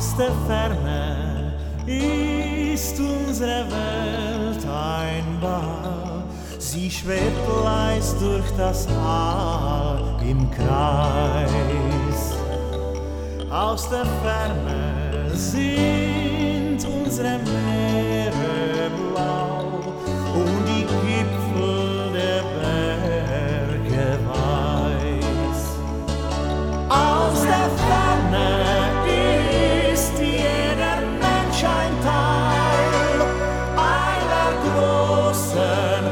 Aus der Ferne ist unsere Welt ein Ball. Sie schwebt leis durch das All im Kreis. Aus der Ferne sind unsere Meere blau und die Gipfel der Berge weiß. Aus der Ferne ist jeder Mensch ein Teil einer großen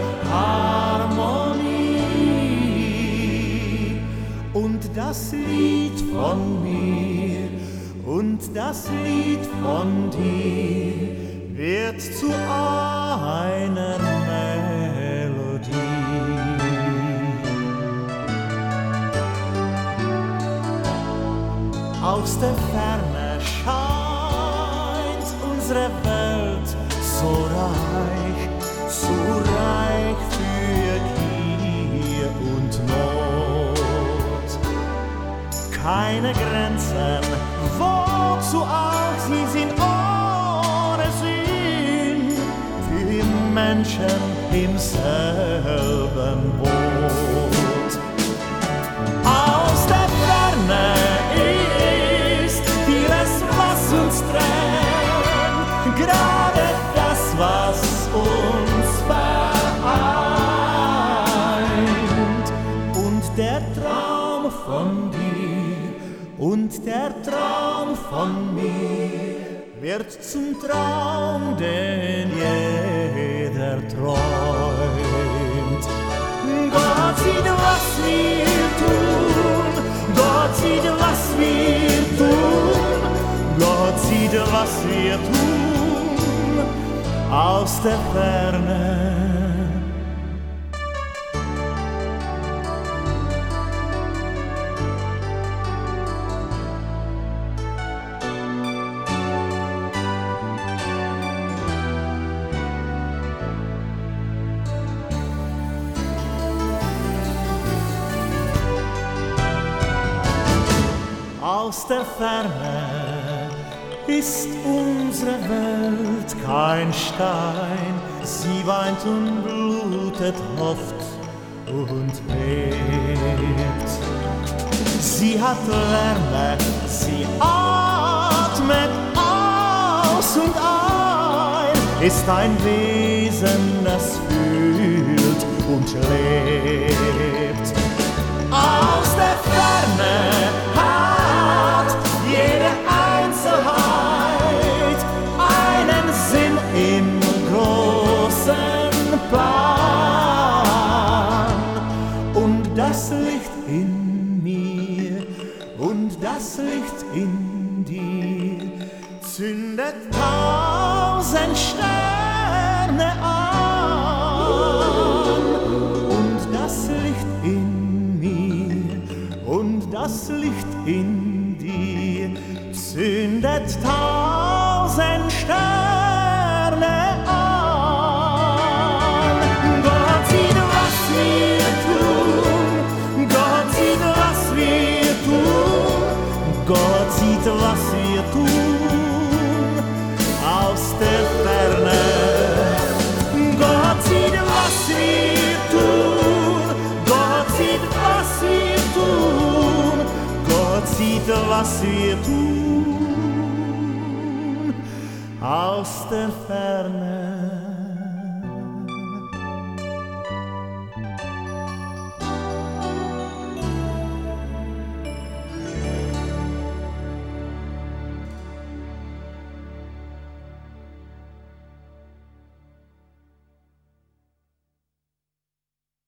Harmonie. Und das Lied von mir und das Lied von dir wird zu einer Melodie. Aus der Ferne scheint unsere Welt so reich für Gier und Not. Keine Grenzen, wozu auch sie sind ohne Sinn, für die Menschen im selben Boot. Aus der Ferne ist vieles, was uns trennt, gerade das, was uns vereint. Und der Traum von dir und der Traum von mir wird zum Traum, den jeder träumt. Gott sieht, was wir tun, Gott sieht, was wir tun, Gott sieht, was wir tun, aus der Ferne. Aus der Ferne ist unsere Welt kein Stein. Sie weint und blutet, hofft und bebt. Sie hat Wärme, sie atmet aus und ein, ist ein Wesen, das fühlt und lebt. Aus der Ferne hat jede Einzelheit einen Sinn im großen Plan. Und das Licht in mir und das Licht in dir zündet 1000 Sterne an. Und das Licht in mir und das Licht in dir zündet 1000 Sterne an. Gott sieht, was wir tun, Gott sieht, was wir tun, Gott sieht, was wir tun, aus der Ferne. Gott sieht, was wir tun, Gott sieht, was wir tun, Gott sieht, was wir tun, aus der Ferne.